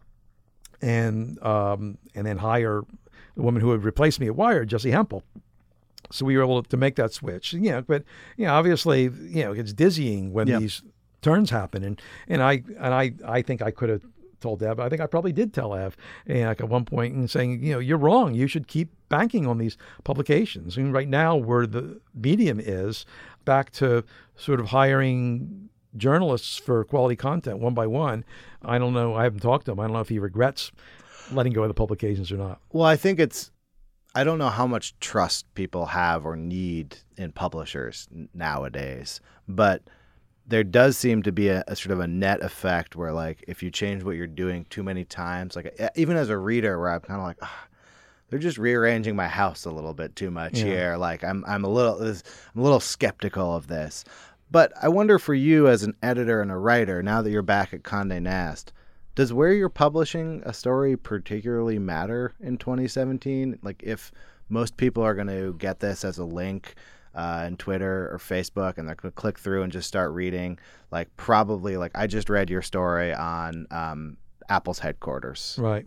and um, and then hire the woman who would replace me at Wired, Jessie Hempel. So we were able to make that switch. You know, but you know, obviously, you know, it's dizzying when Yeah. these turns happen, and and I and I I think I could have told Ev. I think I probably did tell Ev, and like at one point, and saying, you know, you're wrong. You should keep banking on these publications. And right now, where the medium is, back to sort of hiring journalists for quality content one by one. I don't know. I haven't talked to him. I don't know if he regrets letting go of the publications or not. well, I think it's, I don't know how much trust people have or need in publishers n- nowadays, but there does seem to be a, a sort of a net effect where, like, if you change what you're doing too many times, like e- even as a reader, where I'm kind of like, ah, they're just rearranging my house a little bit too much Yeah. here. Like, I'm I'm a little this- I'm a little skeptical of this. But I wonder for you as an editor and a writer, now that you're back at Condé Nast, does where you're publishing a story particularly matter in twenty seventeen? Like, if most people are going to get this as a link uh, in Twitter or Facebook, and they're going to click through and just start reading, like, probably, like, I just read your story on um, Apple's headquarters. Right.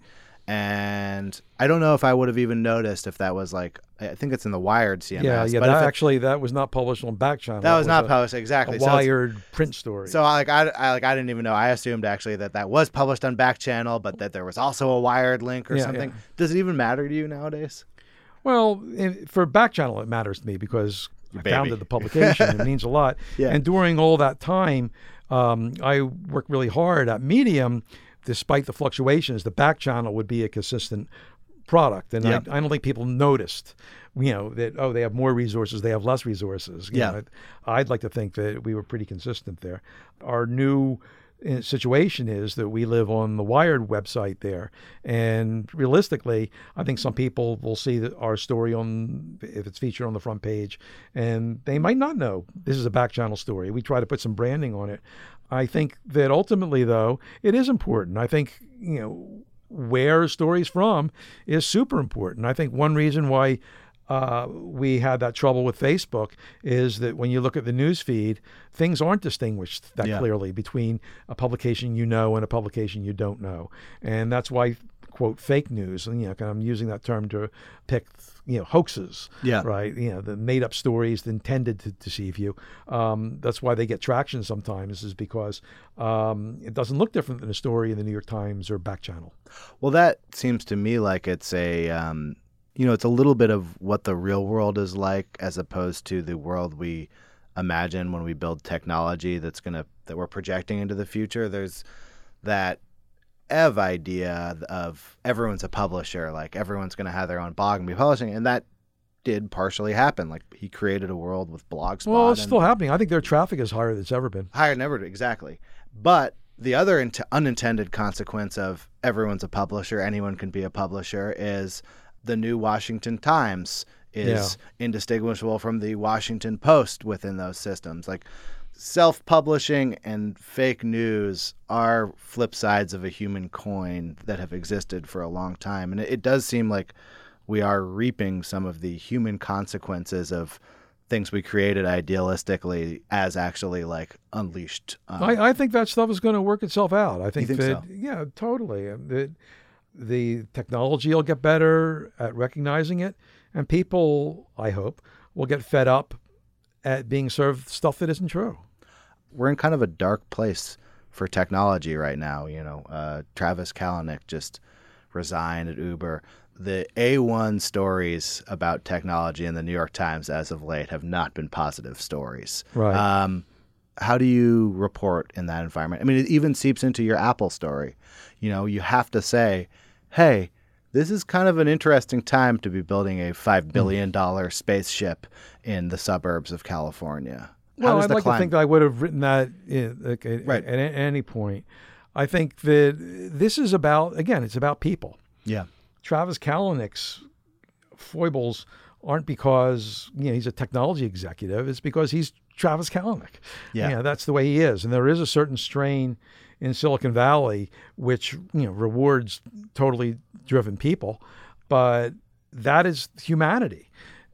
And I don't know if I would have even noticed if that was, like, I think it's in the Wired C M S. Yeah, yeah. but That if it- actually, that was not published on Back Channel. that was not a, published, exactly. a So it's- Wired print story. So like I, I like I didn't even know. I assumed actually that that was published on Back Channel, but that there was also a Wired link or Yeah, something. yeah. Does it even matter to you nowadays? Well, in, for Back Channel, it matters to me because Your I baby. founded the publication. It means a lot. Yeah. And during all that time, um, I worked really hard at Medium. Despite the fluctuations, the Back Channel would be a consistent product, and Yeah. I, I don't think people noticed, you know, that oh they have more resources, they have less resources. You Yeah. know, I'd like to think that we were pretty consistent there. Our new uh, situation is that we live on the Wired website there, and realistically, I think some people will see that our story on if it's featured on the front page, and they might not know this is a back channel story. We try to put some branding on it. I think that ultimately, though, it is important. I think, you know, where a story's from is super important. I think one reason why uh, we had that trouble with Facebook is that when you look at the news feed, things aren't distinguished that Yeah. clearly between a publication you know and a publication you don't know. And that's why, quote, fake news, and, you know, I'm using that term to pick, you know, hoaxes, Yeah. right? You know, the made up stories intended to deceive you. Um, that's why they get traction sometimes, is because um, it doesn't look different than a story in the New York Times or back channel. Well, that seems to me like it's a, um, you know, it's a little bit of what the real world is like as opposed to the world we imagine when we build technology that's going to, that we're projecting into the future. There's that Ev idea of everyone's a publisher, like everyone's going to have their own blog and be publishing. And that did partially happen. Like he created a world with Blogspot. Well, it's and still happening. I think their traffic is higher than it's ever been. higher than ever, exactly. But the other int- unintended consequence of everyone's a publisher, anyone can be a publisher, is the new Washington Times is indistinguishable from the Washington Post within those systems. Like self-publishing and fake news are flip sides of a human coin that have existed for a long time. And it, it does seem like we are reaping some of the human consequences of things we created idealistically as actually like unleashed. Um, I, I think that stuff is going to work itself out. I think, think that, so? yeah, totally. Um, That the technology will get better at recognizing it, and people, I hope, will get fed up at being served stuff that isn't true. we're in kind of a dark place for technology right now. You know, uh, Travis Kalanick just resigned at Uber. The A one stories about technology in the New York Times as of late have not been positive stories. Right. Um, how do you report in that environment? I mean, it even seeps into your Apple story. You know, you have to say, hey, this is kind of an interesting time to be building a five billion dollars spaceship in the suburbs of California. How Well, does I'd the like clim- to think that I would have written that in, like, at, Right. at, at any point. I think that this is about, again, it's about people. Yeah. Travis Kalanick's foibles aren't because, you know, he's a technology executive. It's because he's Travis Kalanick. Yeah. You know, that's the way he is. And there is a certain strain in Silicon Valley which, you know, rewards totally driven people, but that is humanity.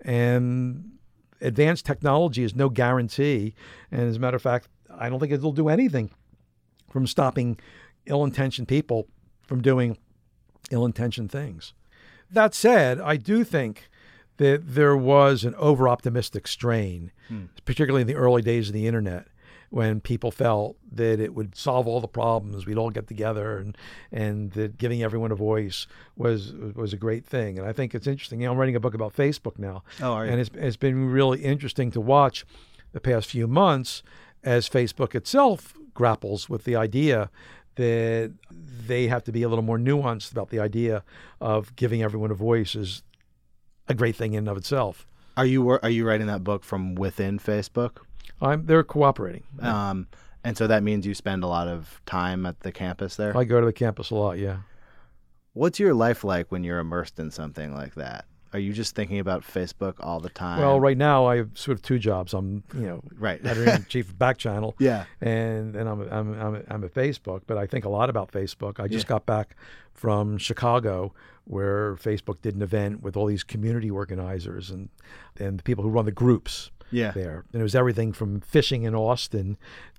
And advanced technology is no guarantee. And as a matter of fact, I don't think it'll do anything from stopping ill-intentioned people from doing ill-intentioned things. That said, I do think that there was an over-optimistic strain, Hmm. particularly in the early days of the internet, when people felt that it would solve all the problems, we'd all get together, and and that giving everyone a voice was was a great thing. And I think it's interesting. You know, I'm writing a book about Facebook now, Oh, are you? and it's it's been really interesting to watch the past few months as Facebook itself grapples with the idea that they have to be a little more nuanced about the idea of giving everyone a voice is a great thing in and of itself. Are you wor- are you writing that book from within Facebook? I'm, they're cooperating. Um, and so that means you spend a lot of time at the campus there. I go to the campus a lot, yeah. What's your life like when you're immersed in something like that? Are you just thinking about Facebook all the time? Well, right now I have sort of two jobs. I'm, you know, Right. editor-in-chief of Back Channel, Yeah. and and I'm I'm I'm I'm at Facebook. But I think a lot about Facebook. I just Yeah. got back from Chicago, where Facebook did an event with all these community organizers and and the people who run the groups Yeah. there. And it was everything from fishing in Austin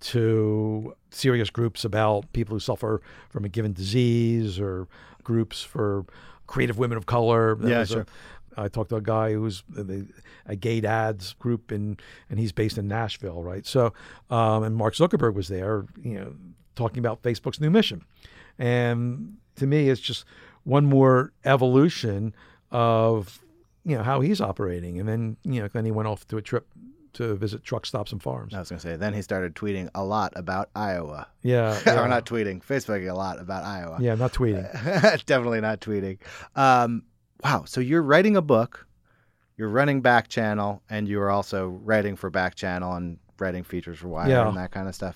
to serious groups about people who suffer from a given disease, or groups for creative women of color. That Yeah, was a- sure. I talked to a guy who's a, a gay dads group, in, and he's based in Nashville, right? So, um, and Mark Zuckerberg was there, you know, talking about Facebook's new mission. And to me, it's just one more evolution of, you know, how he's operating. And then, you know, then he went off to a trip to visit truck stops and farms. I was going to say, then he started tweeting a lot about Iowa. Yeah. yeah. or not tweeting, Facebooking a lot about Iowa. Yeah, not tweeting. Definitely not tweeting. Um, wow. So you're writing a book, you're running Back Channel, and you are also writing for Back Channel and writing features for Wire Yeah. and that kind of stuff.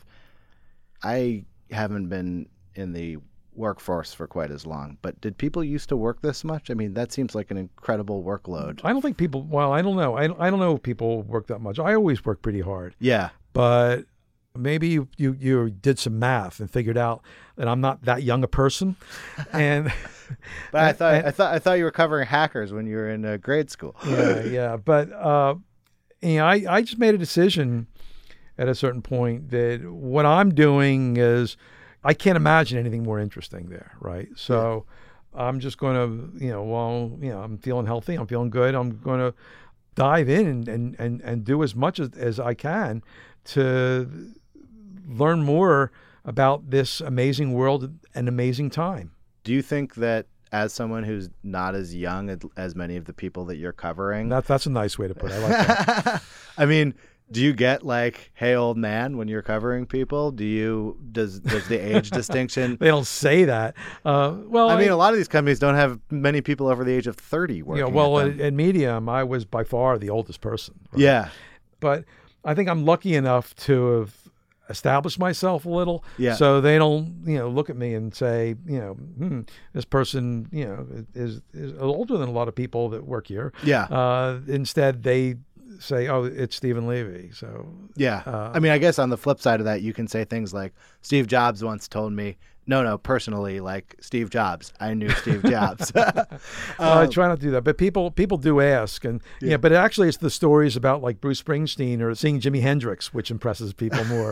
I haven't been in the workforce for quite as long, but did people used to work this much? I mean, that seems like an incredible workload. I don't think people, well, I don't know. I, I don't know if people work that much. I always work pretty hard, Yeah. but maybe you, you, you did some math and figured out that I'm not that young a person. And But I thought and- I thought I thought you were covering hackers when you were in uh, grade school. yeah, yeah. But uh, you know, I, I just made a decision at a certain point that what I'm doing is I can't imagine anything more interesting there, right? So I'm just going to, you know, well, you know, I'm feeling healthy, I'm feeling good, I'm going to dive in and, and, and, and do as much as, as I can to learn more about this amazing world and amazing time. Do you think that as someone who's not as young as, as many of the people that you're covering, That, that's a nice way to put it. I like that. I mean, do you get like, "Hey, old man," when you're covering people? Do you does does the age distinction? They don't say that. Uh, well, I mean, a lot of these companies don't have many people over the age of thirty working. you know, well, at at, them. at Medium, I was by far the oldest person. right? yeah, But I think I'm lucky enough to have established myself a little. Yeah. So they don't, you know, look at me and say, you know, hmm, this person, you know, is is older than a lot of people that work here. yeah, Uh, instead, they say, oh, it's Stephen Levy. So yeah. uh, I mean, I guess on the flip side of that, you can say things like, "Steve Jobs once told me." No, no, personally, like Steve Jobs. I knew Steve Jobs. Uh, I try not to do that, but people people do ask, and yeah. Yeah. But actually, it's the stories about like Bruce Springsteen or seeing Jimi Hendrix which impresses people more.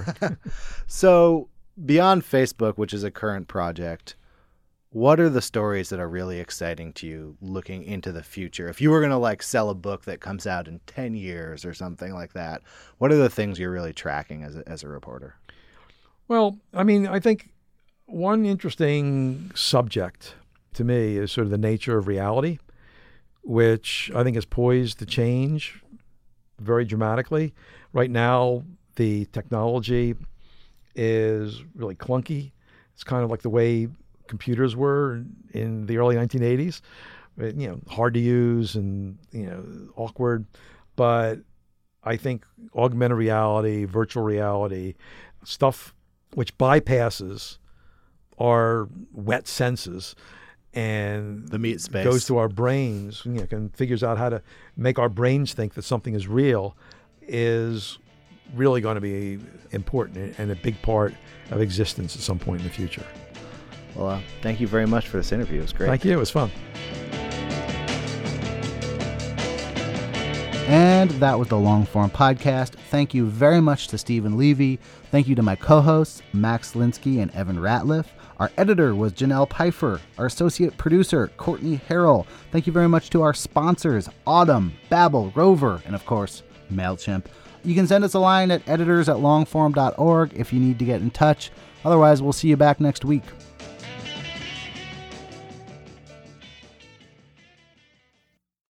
So beyond Facebook, which is a current project, what are the stories that are really exciting to you looking into the future? If you were going to like sell a book that comes out in ten years or something like that, what are the things you're really tracking as a, as a reporter? Well, I mean, I think one interesting subject to me is sort of the nature of reality, which I think is poised to change very dramatically. Right now, the technology is really clunky. It's kind of like the way computers were in the early nineteen eighties, you know, hard to use and, you know, awkward. But I think augmented reality, virtual reality, stuff which bypasses our wet senses and The meat space. goes to our brains, you know, and figures out how to make our brains think that something is real, is really going to be important and a big part of existence at some point in the future. Well, uh, thank you very much for this interview. It was great. Thank you. It was fun. And that was the Long Form Podcast. Thank you very much to Stephen Levy. Thank you to my co-hosts, Max Linsky and Evan Ratliff. Our editor was Janelle Pfeiffer. Our associate producer, Courtney Harrell. Thank you very much to our sponsors, Autumn, Babbel, Rover, and of course, MailChimp. You can send us a line at editors at longform dot org if you need to get in touch. Otherwise, we'll see you back next week.